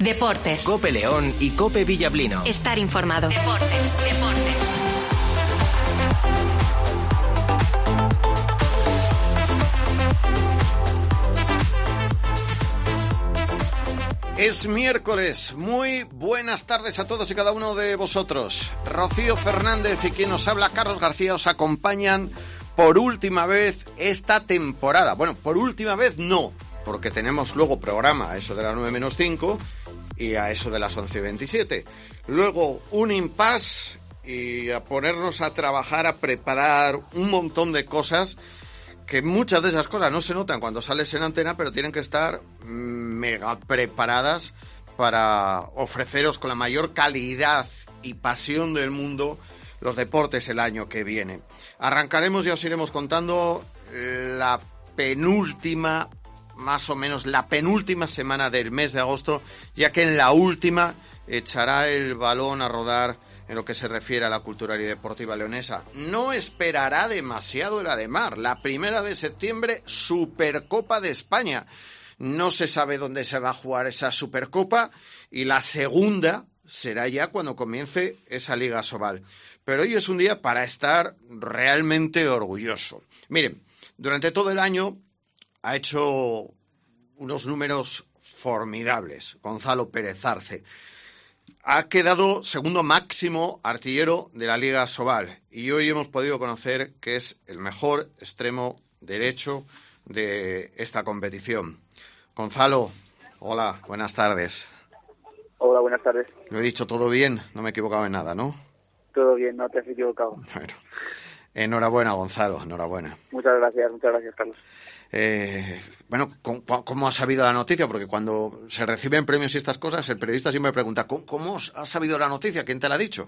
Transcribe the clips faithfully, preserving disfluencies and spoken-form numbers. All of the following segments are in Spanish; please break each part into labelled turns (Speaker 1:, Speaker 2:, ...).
Speaker 1: Deportes.
Speaker 2: COPE León y COPE Villablino.
Speaker 1: Estar informado. Deportes, deportes.
Speaker 3: Es miércoles. Muy buenas tardes a todos y cada uno de vosotros. Rocío Fernández y quien nos habla, Carlos García, os acompañan por última vez esta temporada. Bueno, por última vez no, porque tenemos luego programa a eso de las nueve menos cinco y a eso de las once y veintisiete. Luego un impasse y a ponernos a trabajar, a preparar un montón de cosas que muchas de esas cosas no se notan cuando sales en antena, pero tienen que estar mega preparadas para ofreceros con la mayor calidad y pasión del mundo los deportes el año que viene. Arrancaremos, ya os iremos contando, la penúltima, más o menos la penúltima semana del mes de agosto, ya que en la última echará el balón a rodar en lo que se refiere a la cultural y deportiva leonesa. No esperará demasiado el Ademar. La primera de septiembre, Supercopa de España. No se sabe dónde se va a jugar esa Supercopa y la segunda será ya cuando comience esa Liga Sobal. Pero hoy es un día para estar realmente orgulloso. Miren, durante todo el año ha hecho unos números formidables Gonzalo Pérez Arce. Ha quedado segundo máximo artillero de la Liga Sobal y hoy hemos podido conocer que es el mejor extremo derecho de esta competición. Gonzalo, hola, buenas tardes.
Speaker 4: Hola, buenas tardes.
Speaker 3: Lo he dicho todo bien, no me he equivocado en nada, ¿no?
Speaker 4: Todo bien, no te has equivocado.
Speaker 3: Bueno, enhorabuena, Gonzalo, enhorabuena.
Speaker 4: Muchas gracias, muchas gracias, Carlos.
Speaker 3: Eh, bueno, ¿cómo, ¿cómo has sabido la noticia? Porque cuando se reciben premios y estas cosas, el periodista siempre pregunta, ¿cómo, cómo has sabido la noticia? ¿Quién te la ha dicho?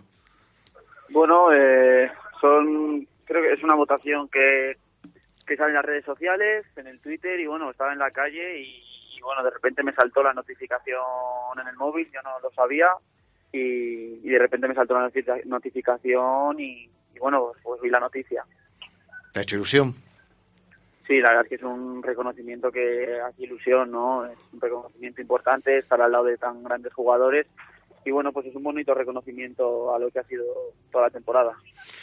Speaker 4: Bueno, eh, son, creo que es una votación que, que sale en las redes sociales, en el Twitter, y bueno, estaba en la calle y, y bueno, de repente me saltó la notificación en el móvil, yo no lo sabía, y, y de repente me saltó la notificación y, y bueno, pues, pues vi la noticia.
Speaker 3: ¿Te ha hecho ilusión?
Speaker 4: Sí, la verdad es que es un reconocimiento que hace ilusión, ¿no? Es un reconocimiento importante estar al lado de tan grandes jugadores y bueno, pues es un bonito reconocimiento a lo que ha sido toda la temporada.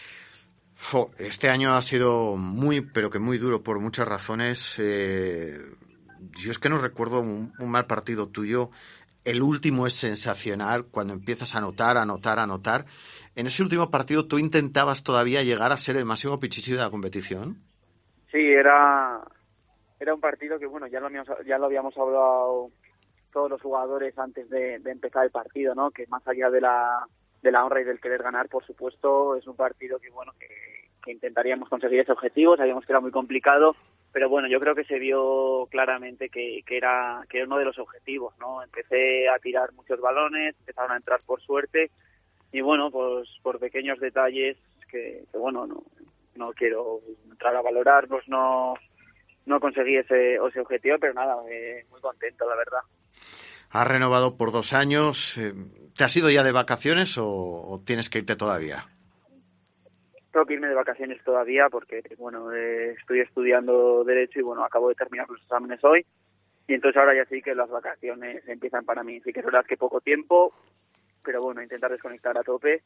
Speaker 3: Este año ha sido muy, pero que muy duro por muchas razones. Eh, yo es que no recuerdo un, un mal partido tuyo. El último es sensacional cuando empiezas a anotar, a anotar, a anotar. En ese último partido, ¿tú intentabas todavía llegar a ser el máximo pichichi de la competición?
Speaker 4: Sí, era era un partido que, bueno, ya lo habíamos, ya lo habíamos hablado todos los jugadores antes de, de empezar el partido, ¿no? Que más allá de la de la honra y del querer ganar, por supuesto, es un partido que, bueno, que, que intentaríamos conseguir ese objetivo. Sabíamos que era muy complicado, pero bueno, yo creo que se vio claramente que, que era que era uno de los objetivos, ¿no? Empecé a tirar muchos balones, empezaron a entrar por suerte y, bueno, pues por pequeños detalles que, que bueno, no no quiero entrar a valorar, pues no no conseguí ese, ese objetivo, pero nada, eh, muy contento, la verdad.
Speaker 3: Has renovado por dos años. ¿Te has ido ya de vacaciones o, o tienes que irte todavía?
Speaker 4: Tengo que irme de vacaciones todavía porque, bueno, eh, estoy estudiando Derecho y, bueno, acabo de terminar los exámenes hoy y entonces ahora ya sí que las vacaciones empiezan para mí. Sí que es verdad que poco tiempo, pero bueno, intentar desconectar a tope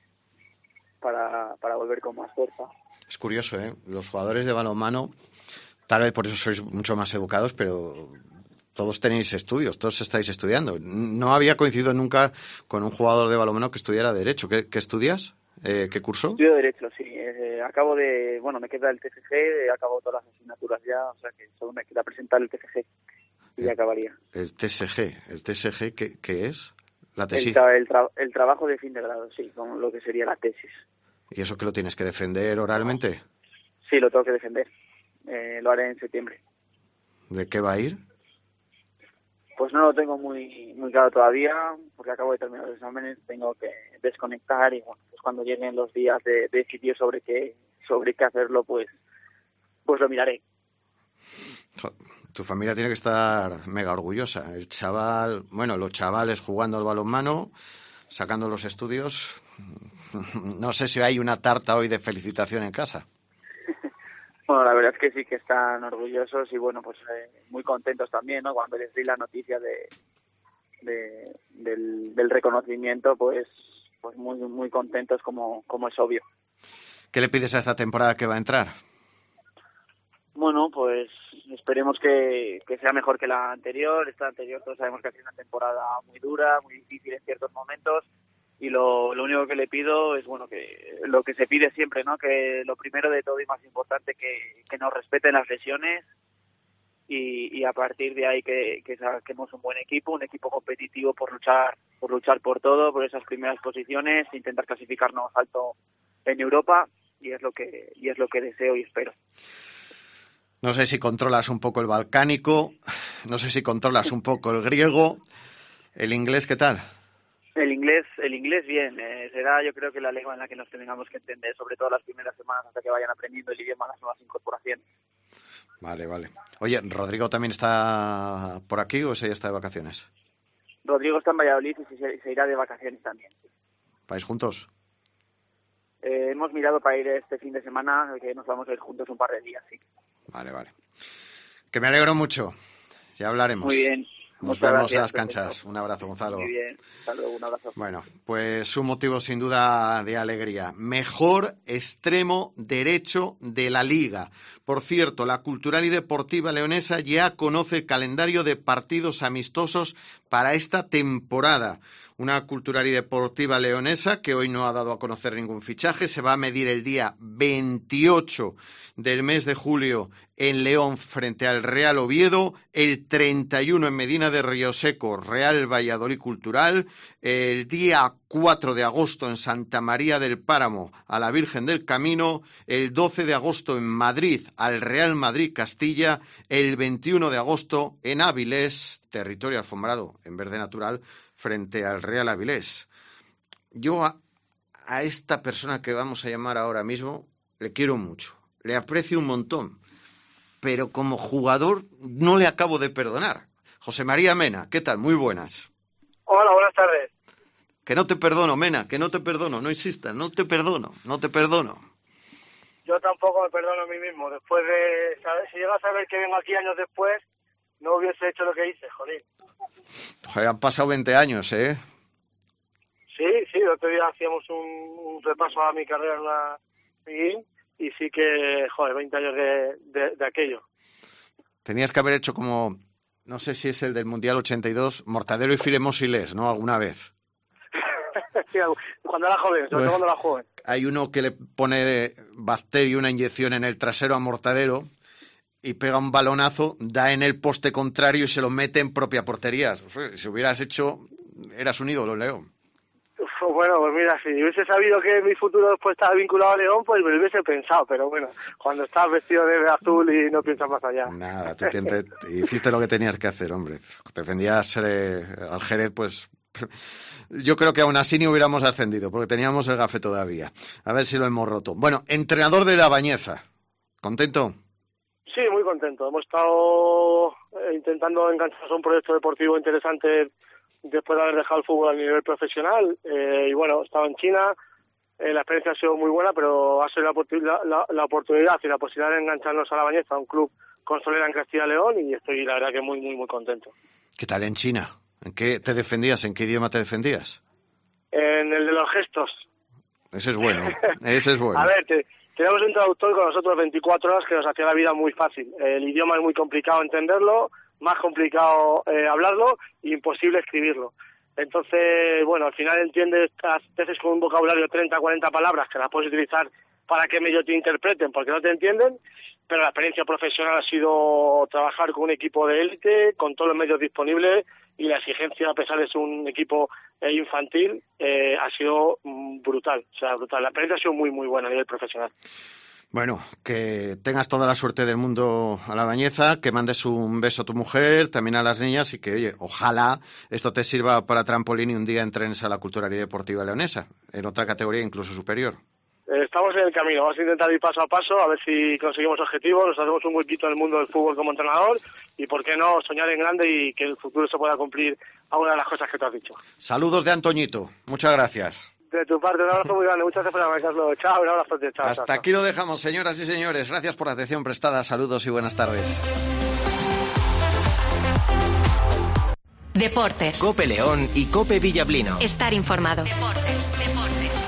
Speaker 4: para, para volver con más fuerza.
Speaker 3: Es curioso, ¿eh? Los jugadores de balonmano, tal vez por eso sois mucho más educados, pero todos tenéis estudios, todos estáis estudiando. No había coincidido nunca con un jugador de balonmano que estudiara Derecho. ¿Qué, qué estudias? Eh, ¿Qué curso?
Speaker 4: Estudio Derecho, sí. Eh, acabo de... Bueno, me queda el T F G, eh, acabo todas las asignaturas ya, o sea que solo me queda presentar el T F G y ya acabaría.
Speaker 3: El T S G, ¿el T S G qué, qué es? La tesis.
Speaker 4: El, tra- el, tra- el trabajo de fin de grado, sí, con lo que sería la tesis.
Speaker 3: ¿Y eso que lo tienes que defender oralmente?
Speaker 4: Sí, lo tengo que defender. Eh, lo haré en septiembre.
Speaker 3: ¿De qué va a ir?
Speaker 4: Pues no lo tengo muy muy claro todavía, porque acabo de terminar los exámenes, tengo que desconectar y bueno, pues cuando lleguen los días de, de decidir sobre qué sobre qué hacerlo, pues pues lo miraré.
Speaker 3: Tu familia tiene que estar mega orgullosa. El chaval, bueno, los chavales jugando al balonmano, sacando los estudios. No sé si hay una tarta hoy de felicitación en casa.
Speaker 4: Bueno, la verdad es que sí que están orgullosos y bueno, pues eh, muy contentos también, ¿no? Cuando les di la noticia de, de, del, del reconocimiento, pues pues muy muy contentos, como, como es obvio.
Speaker 3: ¿Qué le pides a esta temporada que va a entrar?
Speaker 4: Bueno, pues esperemos que, que sea mejor que la anterior. Esta anterior todos sabemos que ha sido una temporada muy dura, muy difícil en ciertos momentos, y lo, lo único que le pido es, bueno, que lo que se pide siempre, ¿no? Que lo primero de todo y más importante, que, que nos respeten las lesiones, y, y a partir de ahí que, que saquemos un buen equipo, un equipo competitivo por luchar, por luchar por todo, por esas primeras posiciones, intentar clasificarnos alto en Europa, y es lo que, y es lo que deseo y espero.
Speaker 3: No sé si controlas un poco el balcánico, no sé si controlas un poco el griego, el inglés, ¿qué tal?
Speaker 4: El inglés, el inglés bien, eh, será yo creo que la lengua en la que nos tengamos que entender, sobre todo las primeras semanas hasta que vayan aprendiendo el idioma, las nuevas incorporaciones.
Speaker 3: Vale, vale. Oye, ¿Rodrigo también está por aquí o ese ya está de vacaciones?
Speaker 4: Rodrigo está en Valladolid y se, se irá de vacaciones también.
Speaker 3: ¿Vais juntos?
Speaker 4: Eh, hemos mirado para ir este fin de semana, que nos vamos a ir juntos un par de días, sí.
Speaker 3: Vale, vale. Que me alegro mucho. Ya hablaremos.
Speaker 4: Muy bien.
Speaker 3: Nos
Speaker 4: Muchas
Speaker 3: vemos
Speaker 4: gracias,
Speaker 3: a las
Speaker 4: perfecto.
Speaker 3: canchas. Un abrazo, Gonzalo.
Speaker 4: Muy bien. Hasta luego, un abrazo.
Speaker 3: Bueno, pues un motivo sin duda de alegría. Mejor extremo derecho de la Liga. Por cierto, la Cultural y Deportiva Leonesa ya conoce el calendario de partidos amistosos para esta temporada. Una Cultural y Deportiva Leonesa que hoy no ha dado a conocer ningún fichaje. Se va a medir el día veintiocho del mes de julio en León frente al Real Oviedo, el treinta y uno en Medina de Rioseco, Real Valladolid Cultural, el día cuatro de agosto en Santa María del Páramo a la Virgen del Camino, el doce de agosto en Madrid al Real Madrid Castilla, el veintiuno de agosto en Avilés, territorio alfombrado en verde natural, frente al Real Avilés. Yo a, a esta persona que vamos a llamar ahora mismo le quiero mucho, le aprecio un montón, pero como jugador no le acabo de perdonar. José María Mena, ¿qué tal? Muy buenas.
Speaker 5: Hola, buenas tardes.
Speaker 3: Que no te perdono, Mena, que no te perdono, no insistas, no te perdono, no te perdono.
Speaker 5: Yo tampoco me perdono a mí mismo. Después de saber, si llegas a saber que vengo aquí años después, no hubiese hecho lo que hice, jolín.
Speaker 3: Joder, han pasado veinte años, ¿eh?
Speaker 5: Sí, sí, el otro día hacíamos un, un repaso a mi carrera en una y, y sí que, joder, veinte años de, de, de aquello.
Speaker 3: Tenías que haber hecho como, no sé si es el del Mundial ochenta y dos, Mortadelo y Filemón Silés, ¿no? Alguna vez.
Speaker 5: Sí, cuando era joven, sobre todo cuando era joven.
Speaker 3: Hay uno que le pone de bacteria una inyección en el trasero a Mortadelo y pega un balonazo, da en el poste contrario y se lo mete en propia portería. Si hubieras hecho, eras un ídolo, León.
Speaker 5: Uf, bueno, pues mira, si hubiese sabido que mi futuro después estaba vinculado a León, pues me lo hubiese pensado, pero bueno, cuando estás vestido de azul y no piensas más allá.
Speaker 3: Nada, tú te, hiciste lo que tenías que hacer, hombre. Te defendías eh, al Jerez, pues... Yo creo que aún así ni hubiéramos ascendido, porque teníamos el gafe todavía. A ver si lo hemos roto. Bueno, entrenador de La Bañeza. ¿Contento?
Speaker 5: Sí, muy contento. Hemos estado eh, intentando engancharnos a un proyecto deportivo interesante después de haber dejado el fútbol a nivel profesional. Eh, y bueno, he estado en China. Eh, la experiencia ha sido muy buena, pero ha sido la, la, la oportunidad y la posibilidad de engancharnos a La Bañeza, a un club con solera en Castilla y León, y estoy, la verdad, que muy, muy, muy contento.
Speaker 3: ¿Qué tal en China? ¿En qué te defendías? ¿En qué idioma te defendías?
Speaker 5: En el de los gestos.
Speaker 3: Ese es bueno, ese es bueno.
Speaker 5: A ver, te, tenemos un traductor con nosotros veinticuatro horas que nos hacía la vida muy fácil. El idioma es muy complicado entenderlo, más complicado eh, hablarlo y imposible escribirlo. Entonces, bueno, al final entiendes a veces con un vocabulario de treinta, cuarenta palabras que las puedes utilizar para que medio te interpreten porque no te entienden, pero la experiencia profesional ha sido trabajar con un equipo de élite, con todos los medios disponibles, y la exigencia, a pesar de ser un equipo eh, infantil, eh, ha sido mm, brutal, o sea, brutal. La experiencia ha sido muy, muy buena a nivel profesional.
Speaker 3: Bueno, que tengas toda la suerte del mundo a La Bañeza, que mandes un beso a tu mujer, también a las niñas, y que, oye, ojalá esto te sirva para trampolín y un día entrenes a la Cultural y Deportiva Leonesa, en otra categoría incluso superior.
Speaker 5: Estamos en el camino, vamos a intentar ir paso a paso, a ver si conseguimos objetivos, nos hacemos un huequito en el mundo del fútbol como entrenador y, por qué no, soñar en grande y que el futuro se pueda cumplir a una de las cosas que tú has dicho.
Speaker 3: Saludos de Antoñito, muchas gracias.
Speaker 5: De tu parte, un abrazo muy grande, muchas gracias por llamarme, Carlos. Chao, un abrazo. Chao,
Speaker 3: Hasta
Speaker 5: chao,
Speaker 3: aquí lo dejamos, señoras y señores. Gracias por la atención prestada, saludos y buenas tardes.
Speaker 1: Deportes.
Speaker 2: Cope León y Cope Villablino.
Speaker 1: Estar informado. Deportes, deportes.